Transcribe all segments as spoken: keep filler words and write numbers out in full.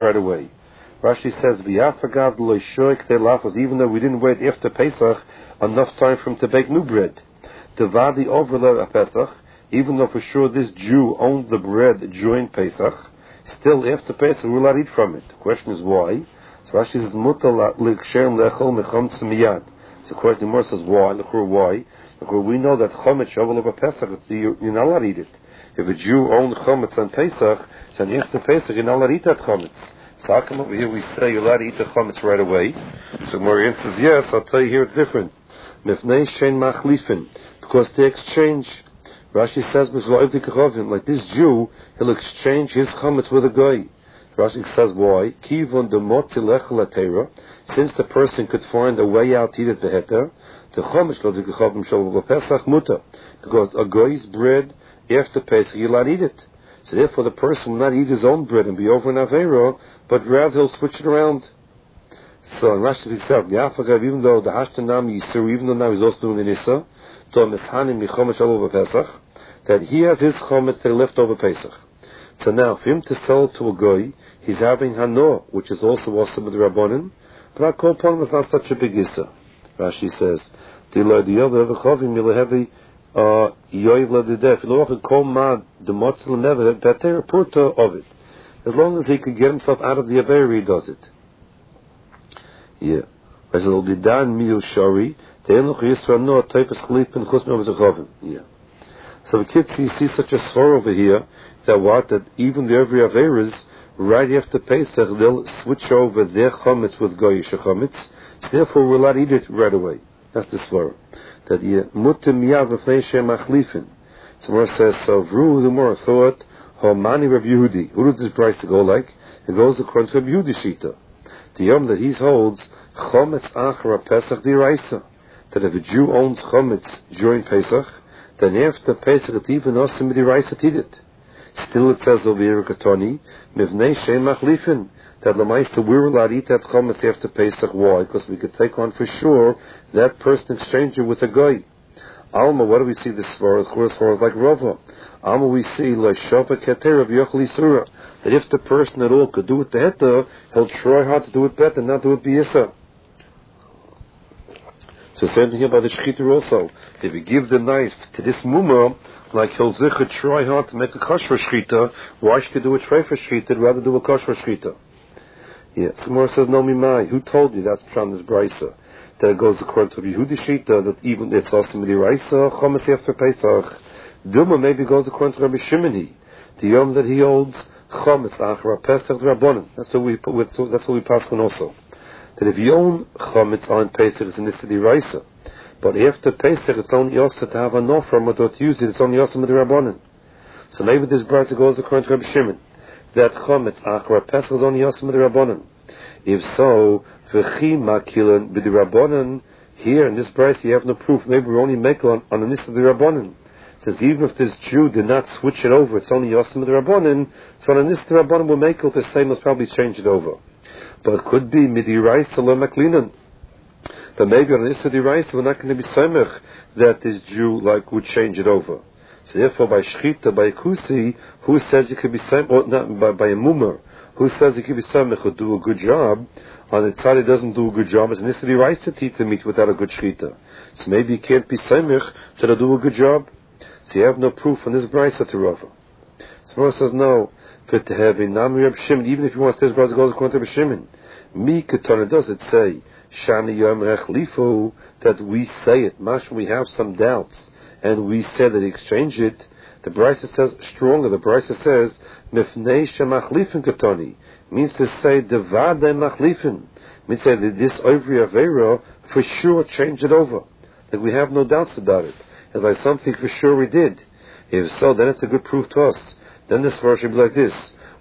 right away. Rashi says, "V'yafagav lo shoik te lafos." Even though we didn't wait after Pesach enough time for him to bake new bread. Devadi overle Pesach. Even though for sure this Jew owned the bread during Pesach, still after Pesach we're allowed to eat from it. The question is why. So Rashi says, "Mutal l'kshem lechol mechomtz miyad." So the question more says why. Look why. Look, we know that chometz shovel over Pesach, you're not allowed to eat it. If a Jew owned chometz on Pesach, then after Pesach you're not allowed to eat that chometz. So how come over here we say you're allowed to eat the chometz right away? So Morian says, yes, I'll tell you here it's different. Mifnei shein machlifin, because they exchange. Rashi says, like this Jew, he'll exchange his chometz with a guy. Rashi says, why? Kivon demot latera, since the person could find a way out to eat it the heter, the chometz lo v'kechavim shel Pesach muta, because a guy's bread after Pesach you're allowed to eat it. So therefore the person will not eat his own bread and be over in Aveiro, but rather he'll switch it around. So in Rashi himself, even though the Hashtanam Yisur, even though now he's also doing an Issa, that he has his chometz that he left over Pesach. So now, for him to sell to a goy, he's having Hano, which is also awesome with the Rabbanin, but our call upon was not such a big Issa. Rashi says, Uh, of it. As long as he could get himself out of the Aveira, he does it. Yeah. Yeah. So the kids see, see such a swore over here that what? That even the every Aveiras, right after Pesach, they'll switch over their chometz with goyish chometz. So therefore, we're allowed to eat it right away. That's the swore. That mutim yav v'fnei machlifin. So Mor says, so Vru the Mor thought, Homani Rav Yehudi. Who does this price to go like? It goes according to Rav Yehudi Shita. The Yom that he holds, Chometz Achra Pesach D'Iraisa. That if a Jew owns Chometz during Pesach, then after Pesach it even Osim D'Iraisa to eat it. Still it says over here, Katoni, Mivnei Shem Machlifin. That Lamaista we're allowed to eat that Chometz after Pesach. Why? Because we could take on for sure that person exchange it with a guy. Alma, what do we see this for? As far as, far as like Rava. Alma, we see like Shava Keter of Yochli Surah, that if the person at all could do it better, he'll try hard to do it better, not do it b'yisa. So same thing here by the Shechiter also. If you give the knife to this mumma, like he'll zicha try hard to make a kosher shechita, why should he do a treifa shechita rather do a kosher shechita? Yeah. So Mor says, no mimai. Who told you that's from this brisa? That it goes according to Yehudi Shita, that even it's also Midiraisa, Chometz after Pesach. Dilma maybe goes according to Rabbi Shimoni, the Yom that he holds, Chometz Achra Pesach Rabbanan. That's what we put with, that's what we pass on also. That if you own Chometz on Pesach, it's in this Midiraisa. But after Pesach, it's only also to have a no from it or to use it, it's only also Midirabbanan. So maybe this brisa goes according to Rabbi Shimon, that Chometz Achra Pesach is only also Midirabbanan. If so, v'chi makilan b'dirabbanan, here in this price you have no proof. Maybe we're only making on, on the nis of the rabbanan. It says even if this Jew did not switch it over, it's only yosem of the rabbanan. So on the nis of the rabbanan will make it the same. Must probably change it over. But it could be midirais lo maklinan. But maybe on the nis of the rice we're not going to be samech that this Jew like would change it over. So therefore, by shchita, by kusi, who says it could be samech, or not by, by a mummer? Who says he could be samech who do a good job? On the side, he doesn't do a good job. It's necessarily right to eat the meat without a good shechita. So maybe he can't be samech to do a good job. So you have no proof on this brisa to Rava. So Mor says no. Fit to have a nami Reb Shimon. Even if you want to say this brisa goes according to Reb Shimon, mi ketana does it say shani yom rechlifo that we say it? Mash, we have some doubts, and we said that he exchanged it. The brisa says stronger. The brisa says mifnei shemachlifin ketani, means to say devade machlifin, means to say that this ovri avera for sure changed it over. That we have no doubts about it. As like something for sure we did. If so, then it's a good proof to us. Then this verse should be like this: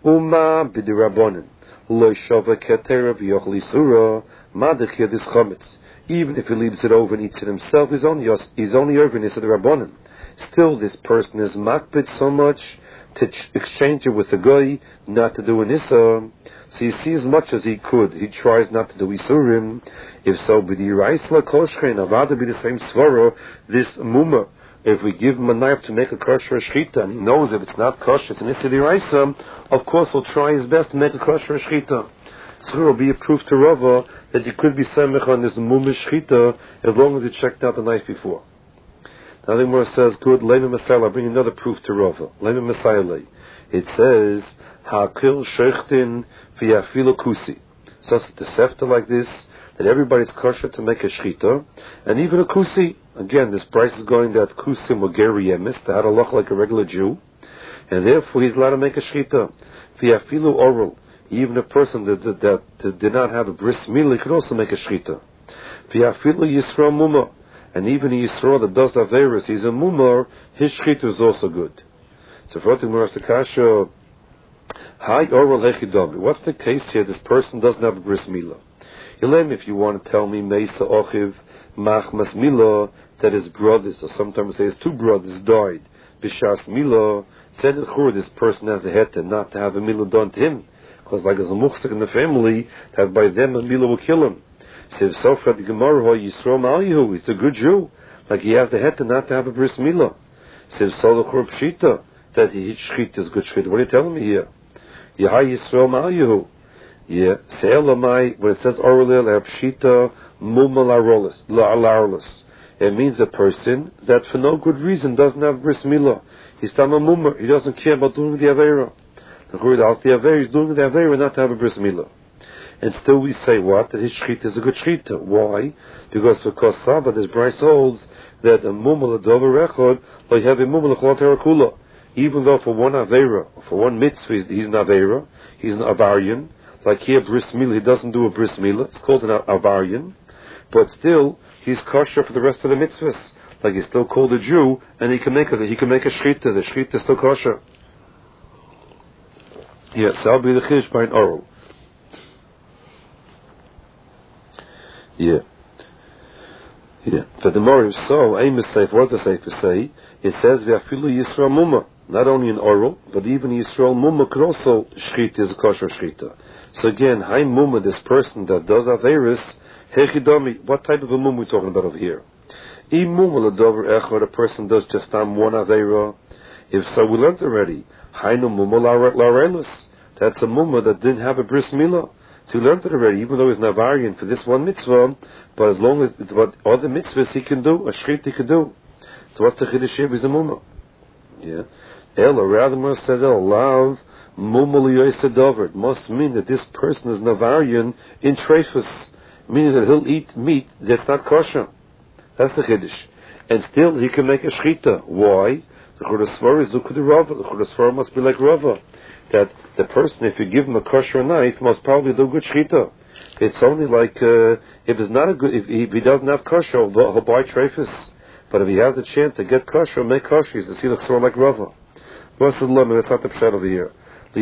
Uma b'dirabbanan lo shava ketera v'yochli surah madechia this chometz. Even if he leaves it over and eats it himself, he's only he's only over in the rabbanan. Still, this person is makbid so much to ch- exchange it with a guy, not to do an issa. So you see, as much as he could, he tries not to do isurim. If so, b'di rais la koshchein avada be the same svara. This mumma if we give him a knife to make a kosher shchita, and he knows if it's not kosher, it's an issa d'oraisa, of course he'll try his best to make a kosher shchita. So it will be a proof to Rava that you could be samech on this mumish shchita as long as you checked out the knife before. Now the Gemara says, good, Lema Messiah, I'll bring another proof to Rava. Lema Messiah. It says, Ha'akil shechtin v'yafilu kusi. So it's a sefta like this, that everybody's kosher to make a shchita, and even a kusi. Again, this price is going that kusim were geri yemis, they had a loch like a regular Jew, and therefore he's allowed to make a shchita. V'yafilu oral. Even a person that, that, that, that did not have a bris milah could also make a shchita. V'yafilu yisrael mumah. And even a Yisrael that does Averis, he's a mumar, his shchita is also good. So for the Gemara Kasha, Hi oral hechidami. What's the case here? This person doesn't have a bris milah. Yilem, if you want to tell me Meisa Ochiv Machmas Milah, that his brothers, or sometimes say his two brothers died, Bishas Milah, said that this person has a heta not to have a milah done to him, because like there's a muhsik in the family, that by them a milah will kill him. So if so for the Gemara, Yisrael Ma'alihu, he's a good Jew, like he has the heta not to have a bris milah. So if so the chur pshita, that he shchita is good shchita. What are you telling me here? Yahai Yisrael Ma'alihu. Yeah, Se'elamai, when it says orally la pshita muma la'arolus, it means a person that for no good reason doesn't have bris milah. He's tam a mummer, he doesn't care about doing the avera. The Chur out the avera, he's doing the avera not to have a bris milah. And still we say what? That his shchita is a good shchita. Why? Because for Kosaba, this Bryce holds that a mumma l'dover echod, like have a mumma l'chol terakula. Even though for one avera, for one mitzvah, he's, he's an avera, he's an avarian. Like here, bris milah, he doesn't do a bris milah. It's called an avarian. But still, he's kosher for the rest of the mitzvahs. Like he's still called a Jew, and he can make a, he can make a shchita. The shchita is still kosher. Yes, I'll be the chish by an oral. Yeah. Yeah. But the more is so, aim is safe, what is safe to say, it says, V'afilu Yisrael Mumma. Not only in oral, but even Yisrael Mumma could also shchita is a kosher shchita. So again, Hai Mumma, this person that does Averis, Hechidami, what type of a Mumma are we talking about over here? I Mumma L'dover Echad, a person does just on one Avera. If so, we learned already. Hainu Mumma L'Arelis. That's a Mumma that didn't have a bris milah. So we learned it already, even though he's Navarian for this one mitzvah, but as long as what other mitzvahs he can do, a shchit he can do. So what's the chiddush here? He's a mumma. Yeah. Ela, rather more says El Lav Mumma L'Yoyse Dover. It must mean that this person is Navarian in treifus, meaning that he'll eat meat that's not kosher. That's the chiddush. And still he can make a shchita. Why? The Chur Svar is Zukud Rava. The Chur Svar must be like Rava. That the person, if you give him a kosher knife, must probably do good shchita. It's only like uh, if it's not a good, if he, if he doesn't have kosher, he'll, he'll buy treifus. But if he has a chance to get kosher, make kosher. He's a silach sort like Rava. What's the lemon? That's not the pshat over here.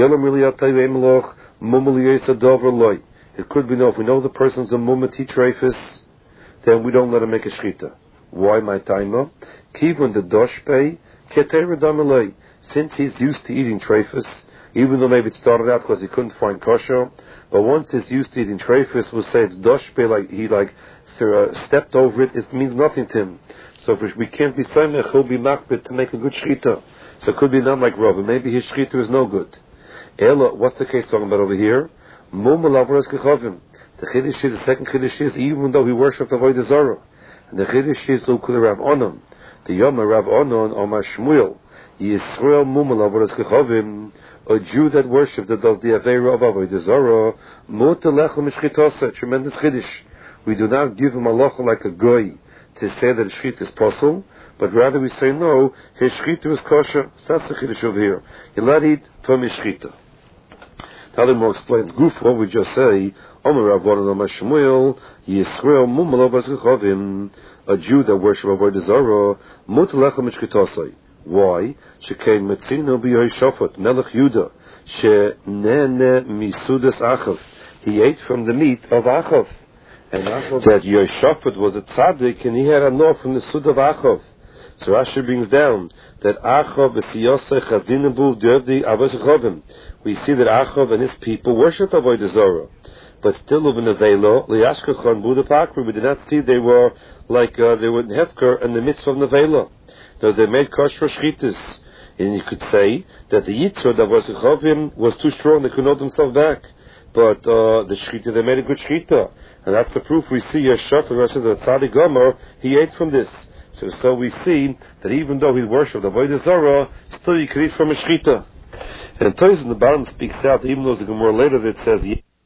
It could be no. If we know the person's a mumati treifus, then we don't let him make a shchita. Why my timer? Kivun the doshpei ketera damalei. Since he's used to eating treifus, even though maybe it started out because he couldn't find kosher, but once he's used to eating treifus, we'll say it's doshpe, like he like uh, stepped over it, it means nothing to him. So if we can't be samech, he'll be makbid to make a good shchita. So it could be not like Rava. Maybe his shchita is no good. Ela, what's the case talking about over here? Mum lavras kechavim. The chiddush is, the second chiddush is, even though he worshipped avodah zarah. And the chiddush is, ukul Rav Onan. The Yom Rav Onan, Omar Shmuel. Yisrael mum lavras kechavim. A Jew that worships, that does the Aveira of Avodah Zarah, Mota Lechem Shchitasa, tremendous Chiddush. We do not give him a locha like a goy to say that Shchit is possible, but rather we say no, his Shchita is kosher. So that's the Chiddush over here. You're allowed to eat from his Shchita. The other more explains Guf, what we just say, Omer Rav Onan Omer Shmuel, Yisrael Mum Lavras Kechavim, a Jew that worships Avodah Zarah, Mota Lechem Shchitasa. Why? Shekei Metzino b'Yehoshaphat Melech Yudah she'nene misudas Achav. He ate from the meat of Achav, and Achav, that Yehoshaphat was a tzaddik, and he had a law from the sud of Achav. So Rashi brings down that Achav v'siyosei chazinabu derdi avos. We see that Achav and his people worshipped Avodah Zarah, but still of an Nevela li'ashkachon buda pakri. We did not see they were like uh, they were in Hefker and the mitzvah of Nevela. Because they made kosher shchitas. And you could say that the yitzur that was Chavim was too strong, they could hold themselves back. But uh, the shchita, they made a good shchita. And that's the proof we see Yeshua, who says that Tzaddik Gomer, he ate from this. So, so we see that even though he worshipped the Avodah Zarah, still you could eat from a shchita. And Toys in the bottom speaks out, even though the Gemara later that says,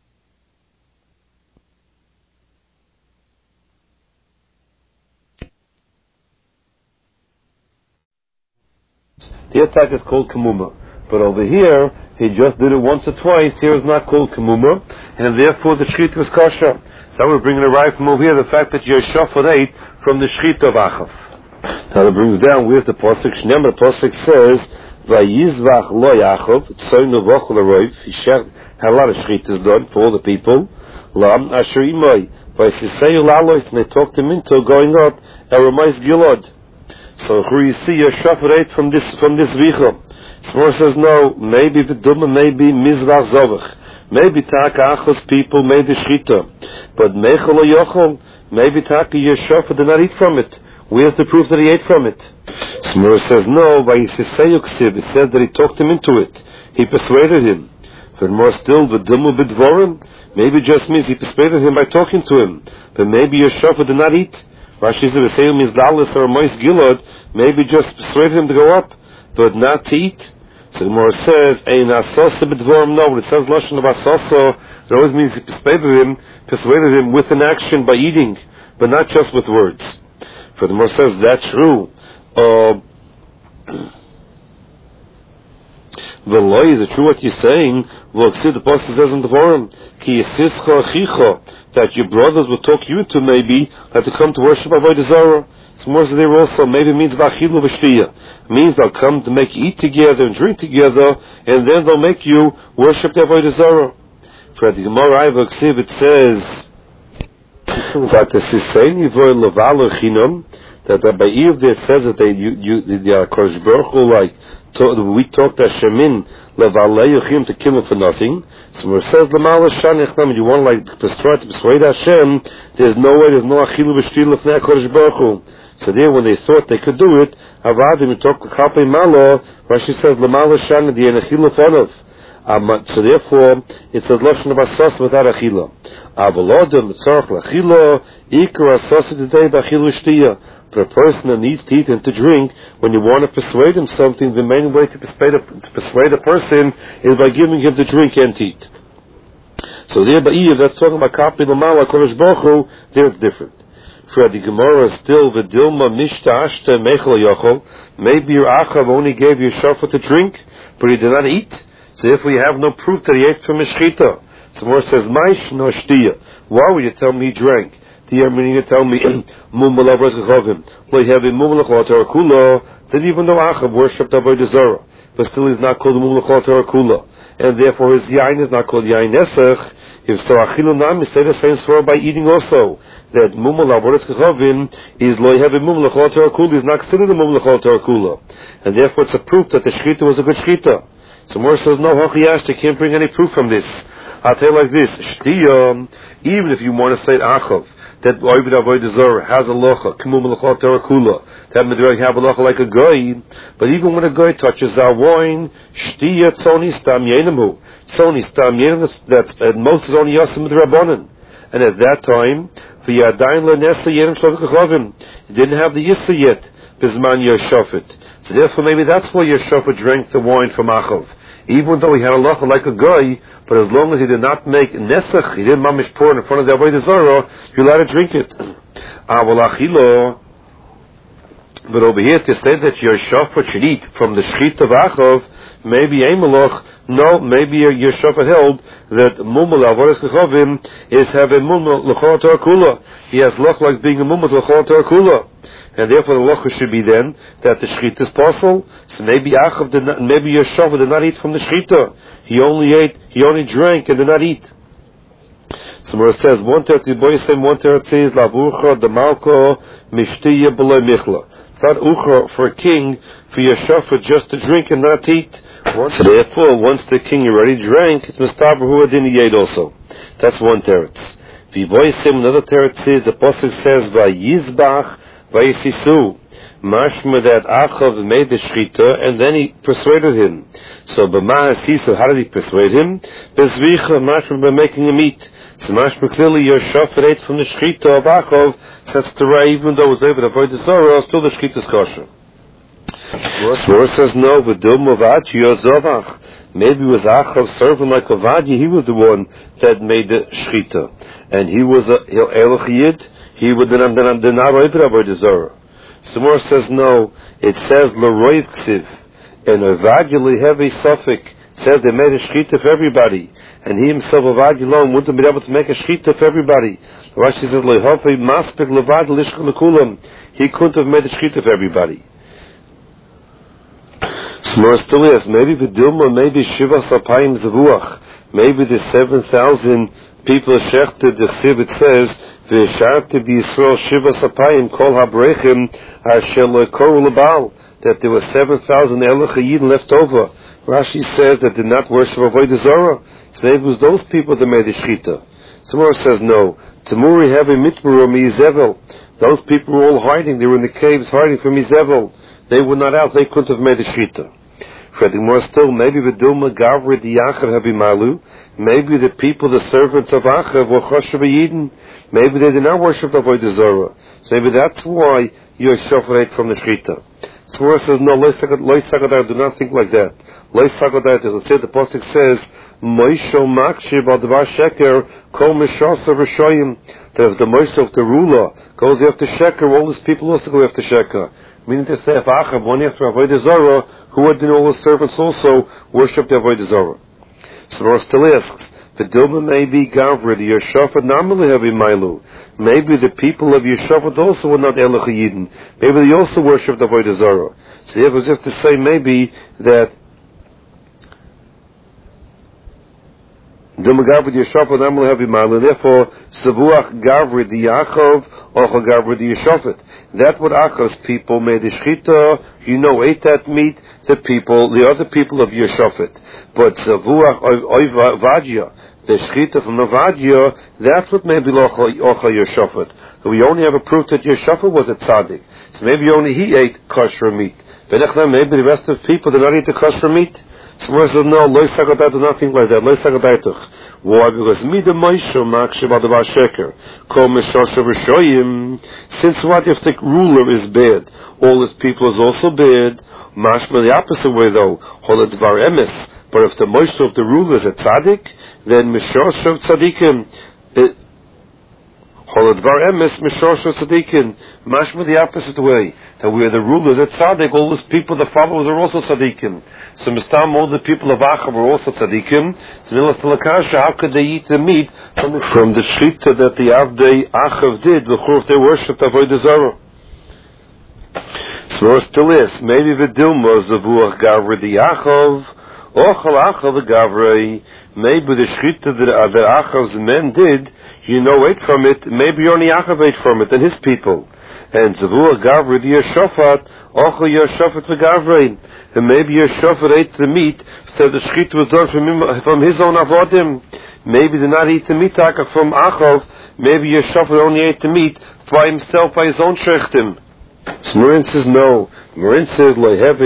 the attack is called Kamuma. But over here, he just did it once or twice. Here is not called Kamuma. And therefore the Shechita was kosher. So we're bringing it right from over here, the fact that Yeshua ate from the Shechita of Achav. Now it brings down, where's the Pasuk? Shneimar, the Pasuk says, Vayizvach lo Yaakov, tzoy novach l'roiv. He had a lot of Shechitas done for all the people. Lam asher imay. Vayisiseyu lalois, and they talked him into going up, Eramais Gilad. So here you see Yeshua ate from this, from this Vicha. Smor says no, maybe Viduma, maybe Mizrach Zovach. Maybe Taka Achos people made the Shechita. But Mechel or Yochel, maybe Taka Yeshua did not eat from it. Where's the proof that he ate from it? Smur says no, by Yisiseyuksiv, it said that he talked him into it. He persuaded him. But more still, Vidumu Bidvorim, maybe it just means he persuaded him by talking to him. But maybe Yeshua did not eat. Rashi says, V'seyu Mizdalis or Mois Gilad, maybe just persuaded him to go up, but not to eat. So the Gemara says, Ein Asosa Bidvorim, no, but it says Lashon of Asosa, it always means he persuaded him, persuaded him with an action by eating, but not just with words. For the Gemara says, that's true. Uh, the law is it true what you're saying? Well, see, the Pasuk says in the Forum, Ki Yisischa Achicha, that your brothers will talk you into maybe that to come to worship Avodah Zarah. So more so there also maybe means Vachilu V'Shtiya. Means they'll come to make you eat together and drink together, and then they'll make you worship the Avodah Zarah. For the Gemara Iva Ksiv it says that the Sisein Yivoy Levalo Chinam, that the Ba'ir there says that they you you the Kodesh Baruch Hu like to, we talked to Shemin Levalei to kill him for nothing. So it says Lamala Shanich Nam, you want like to try to persuade Hashem, there's no way, there's no Achilu V'Shtil Lefnei Kodesh Baruch Hu. So there, when they thought they could do it, Avadim we talked to Kapei Malo, Rashi says Lamala Shanich the Achilu Fonav. Um, so therefore, it says Lashon of Asas without Achila. Avalodem Tzarach L'Achila Ikar Asas today B'Achilu Shtiya. For a person that needs to eat and to drink, when you want to persuade him something, the main way to persuade a, to persuade a person is by giving him to drink and to eat. So there, Ba'iyah, that's talking about Kapi Lamala Kodesh Baruch Hu, there it's different. For the Gemara still, V'dilma Mishta Ashta Mechel Yochel, maybe your Achav only gave you shofar to drink, but he did not eat. So if we have no proof that he ate from a shechita, so more says, Maish no shtiya. Why would you tell me he drank? The meaning you tell me, Mumala Brazgachovim, Lo have a Mumala Kula, that even though Achav worshipped Avodah Zarah, but still he's not called Mumala Kula, and therefore his Yain is not called Yain Nesach. If so, Achilu Nam say the same swear by eating also, that Mumala Brazgachovim is Lo have a Mumala Kula, is not considered a Mumala Kula, and therefore it's a proof that the Shechita was a good Shechita. So Mor says, no, Hachiyash, they can't bring any proof from this. I'll tell you like this, Shtiyam, even if you want to say Achav, that Ovid Avodah Zarah has a locha, Kimum L'chot Terakula, that Midrash have a locha like a goy, but even when a goy touches our wine, Shtiya Tzoni Stam Yenamu, Tzoni Stam Yenamu, that at most is only Yasim Midrabanan. And at that time, V'yadayin L'nesa Yenim Shavik Chavim, he didn't have the Yissa yet, Bizman Yeshofet. So therefore maybe that's why Yeshofet drank the wine from Achav. Even though he had a locha like a guy, but as long as he did not make nesach, he didn't mamish pour in front of the Avodah Zarah, you're allowed to drink it. But over here to say that your shofar should eat from the shechit of Achav, maybe Emelach, no, maybe your shofar held that mumul avodas kechavim is have a mumul l'chol tarakula. He has loch like being a mumul l'chol tarakula. And therefore the locha should be then that the shechita is possible. So maybe Achav did not, maybe Yeshua did not eat from the shechita. He only ate, he only drank and did not eat. So where it says one teretz boyisem, one teretz says lavucha demalko mishtiya below michla. It's not ucha for a king for Yeshua just to drink and not eat. So therefore, once the king already drank, it's mistaber hu adin yed also. That's one teretz. V'boyisem, another teretz says the pasuk says vayizbach Vayisisu. Mashma that Achav made the shchita, and then he persuaded him. So b'ma hasisa, how did he persuade him? Bezvicha, mashma by making him eat. So mashma clearly your shofar ate from the shchita of Achav, so that's the right, even though it was able to avoid the Zorah, still the shchita is kosher. Swar says no, v'dum avadji yozovach. Maybe with Achav serving like Avadji, he was the one that made the shchita, and he was a Elach Yid. He would then then then not avoid the Zorah. Swar says no. It says l'roiv ksiv, and Avadji heavy suffix says they made a shchita for everybody, and he himself Avadji alone wouldn't be able to make a shchita for everybody. Rashi says lehofi maspik levad lishka lekulam. He couldn't have made a shchita for everybody. Smar still is, maybe B'dilma, maybe Shiva Sapayim Zavuach, maybe the seven thousand people shechted, the Chsiv it says, V'sharti B'Yisrael Shiva Sapayim Kol HaBrechim Asher Le'koru L'Baal, that there were seven thousand Elach Yidin left over. Rashi says that did not worship Avodah Zarah, so maybe it was those people that made the Shechita. Smar says no, Tamuri have a Mitmur Mizevel, those people were all hiding, they were in the caves hiding from Mizevel. They were not out, they couldn't have made a shchita. Furthermore still, maybe V'dilma Gavri the Achav Habimalu, maybe the people, the servants of Achav were Choshev Yidin, maybe they did not worship the Avodah Zarah. So maybe that's why your shofar ate from the shchita. Swar says no, Lo Sagadar, do not think like that. Lo Sagadar, the Pasuk says, Moisho Makshib Advar Sheker, Kol Mishasa V'shoyim, that if the Moshe of the ruler goes after Sheker, all his people also go after Sheker. Meaning to say, if Achav went after Avodah Zarah, who would all his servants also worship the Avodah Zarah? So Rosh still asks, the Dilma may be Gavra, the Yeshafat normally have in Mailu. Maybe the people of Yeshafat also were not Elach Yidin. Maybe they also worshipped the Avodah Zarah. So it was just to say maybe that Dilma Gavra, the Yeshafat normally have in Mailu. Therefore, Savuach Gavra, the Yachav, Ocha Gavra, the Yeshafat. That's what Achav's people made the shchita, you know, ate that meat, the people, the other people of Yeshafat. But Zavuach Oivadja, the shchita from Avadja, that's what made Ocha Yeshafat. So we only have a proof that Yeshafat was a tzaddik. So maybe only he ate kosher meat. Maybe the rest of the people did not eat the kosher meat. Someone says, no, Lo Sagadai, do not think like that. Lo Sagadai. Why? Because Mida Moisho Makshib Adavar Sheker. Kol Meshosha V'shoyim. Since what if the ruler is bad? All his people is also bad. Mashma the opposite way though. Hol Advar Emes. But if the Moisho of the ruler is a tzaddik, then Meshosha Tzaddikim. Holadvar emes mishosha tzaddikin. Mashma the opposite way. That where the rulers are tzaddik, all those people, the followers are also tzaddikim. So mistam, all the people of Achav were also tzaddikim. So Milas Telakasha, how could they eat the meat from the, from the shchita that the Avdei Achav did? The church they worshipped Avodah Zarah. So it still is. Maybe the Dilma Zavuach Gavra the Achav. Ochal Achav Gavrei. Maybe the shchita that the Achav's men did, you know, ate from it. Maybe only Achav ate from it and his people. And Zavuach Gavrei the Yeshafat. Ochal Yeshafat v'Gavrei. And maybe Yeshafat ate the meat so the shchita was done from him, from his own avodim. Maybe did not eat the meat from Achav. Maybe Yeshafat only ate the meat by himself, by his own shechtim. So Marin says no. Marin says,